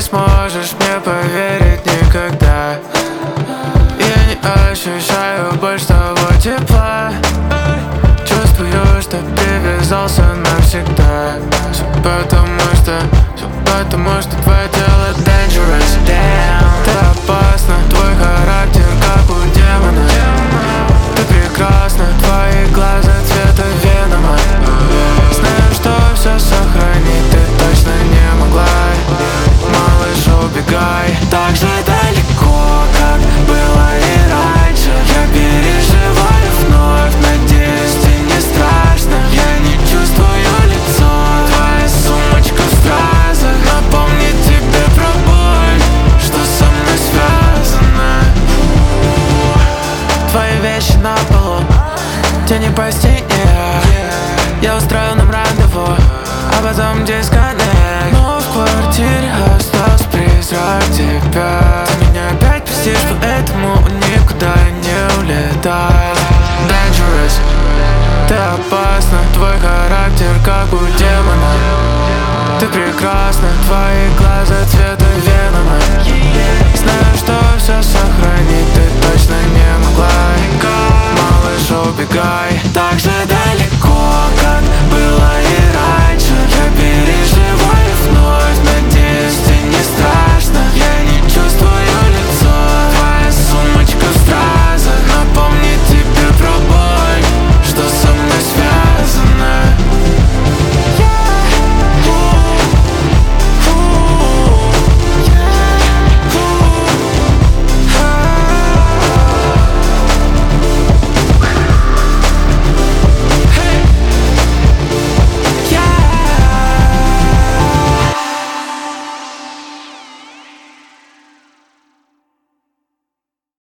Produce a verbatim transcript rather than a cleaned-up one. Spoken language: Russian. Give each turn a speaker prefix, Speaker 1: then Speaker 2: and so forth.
Speaker 1: сможешь мне поверить никогда. Я не ощущаю больше того тепла. Чувствую, что привязался навсегда. Все потому что, все потому что твое тело dangerous, damn. Ты опасна, твой характер как у демона. Ты прекрасна, твои глаза цвета венома. Знаю, что все сохранить ты точно не могла. Малыш, убегай. Так же далеко, как было и раньше. Я переживаю вновь, надеюсь, тебе не страшно. Я не чувствую лицо, твоя сумочка в стразах напомнит тебе про боль, что со мной связано. Твои вещи на полу, тени по стене. Я устроил нам рандеву, а потом дисконнект. Но в квартире остался призрак тебя. Ты меня опять простишь, поэтому никуда не улетай. Dangerous, ты опасна, твой характер как у демона. Ты прекрасна, твои глаза